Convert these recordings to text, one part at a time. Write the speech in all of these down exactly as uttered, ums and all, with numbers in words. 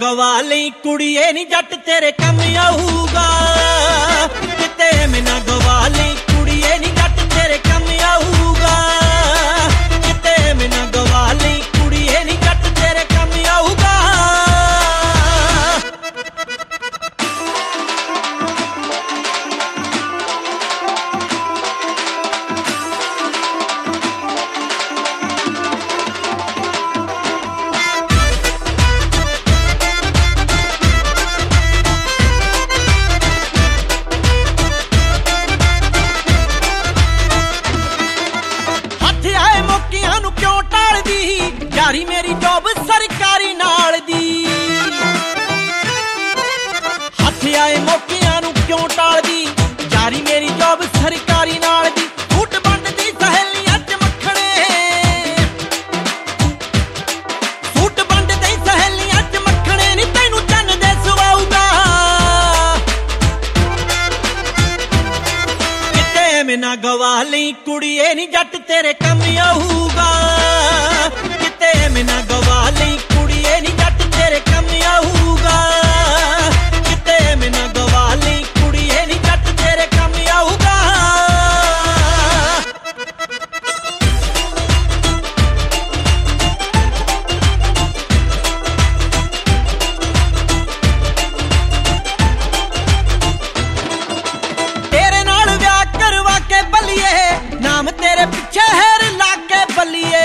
ਗਵਾ ਲਈ ਕੁੜੀਏ ਨੀ ਜੱਟ ਤੇਰੇ ਕੰਮ ਆਊਗਾ। ਕਿਤੇ ਐਵੇਂ ਨਾ ਗਵਾ ਲਈ ਕੁੜੀਏ ਨੀ ਜੱਟ ਤੇਰੇ ਕੰਮ ਆਊਗਾ। ਕਿਤੇ ਐਵੇਂ ਨਾ ਗਵਾ ਲਈ ਕੁੜੀਏ ਨੀ ਜੱਟ ਤੇਰੇ ਕੰਮ ਆਊਗਾ। ਯਾਰੀ ਮੇਰੀ ਜੋਬ ਸਰਕਾਰੀ ਨਾਲ ਦੀ, ਹੱਥ ਆਏ ਮੌਕਿਆਂ ਨੂੰ ਕਿਉਂ ਟਾਲਦੀ। ਯਾਰੀ ਮੇਰੀ ਜੋਬ ਸਰਕਾਰੀ ਨਾਲ ਦੀ, ਫੁੱਟ ਵੰਡਦੀ ਸਹੇਲੀਆਂ ਚ ਮੱਖਣੇ, ਫੁੱਟ ਵੰਡਦੀ ਸਹੇਲੀਆਂ ਚ ਮੱਖਣੇ ਨੀ ਤੈਨੂੰ ਚੰਨ ਦੇ ਸਵਾਊਗਾ। ਕਿਤੇ ਐਵੇਂ ਨਾ ਗਵਾ ਲਈ ਕੁੜੀਏ ਨੀ ਜੱਟ ਤੇਰੇ ਕੰਮ ਆਊਗਾ। ਕਿਤੇ ਐਵੇਂ ਨਾ ਗਵਾ ਲਈ ਕੁੜੀਏ ਨੀ ਜੱਟ ਤੇਰੇ ਕੰਮ ਆਊਗਾ। ਕਿਤੇ ਐਵੇਂ ਨਾ ਗਵਾ ਲਈ ਕੁੜੀਏ ਨੀ ਜੱਟ ਤੇਰੇ ਕੰਮ ਆਊਗਾ। ਤੇਰੇ ਨਾਲ ਵਿਆਹ ਕਰਵਾ ਕੇ ਬੱਲੀਏ, ਨਾਮ ਤੇਰੇ ਪਿੱਛੇ ਹੈਰ ਲਾ ਕੇ ਬੱਲੀਏ।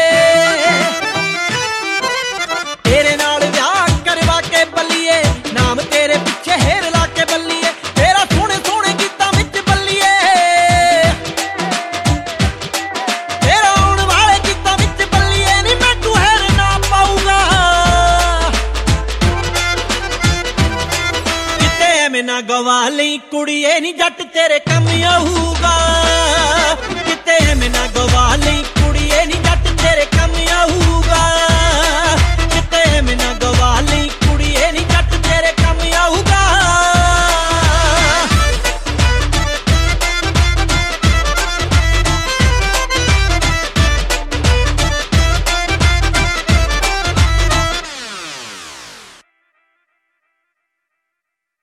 ਨਾ ਗਵਾ ਲਈ ਕੁੜੀਏ ਨੀ ਜੱਟ ਤੇਰੇ ਕੰਮ ਆਊਗਾ।